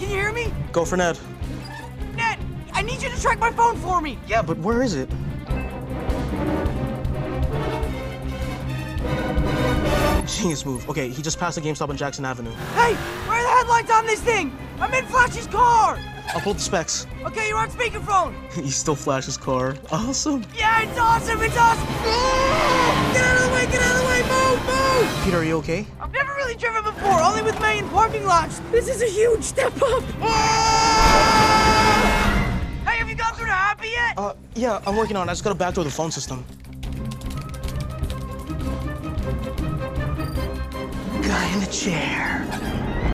you hear me? Go for Ned. Ned, I need you to track my phone for me. Yeah, but where is it? Genius move. Okay, he just passed the GameStop on Jackson Avenue. Hey, where are the headlights on this thing? I'm in Flash's car. I'll pull the specs. Okay, you're on speakerphone. He still Flash's car. Awesome. Yeah, it's awesome, it's awesome. Ah! Get out of the way, get out of the way, move, move. Peter, are you okay? I've never really driven before, only with May in parking lots. This is a huge step up. Ah! Hey, have you gone through the happy yet? Yeah, I'm working on it. I just gotta backdoor the phone system. Guy in the chair.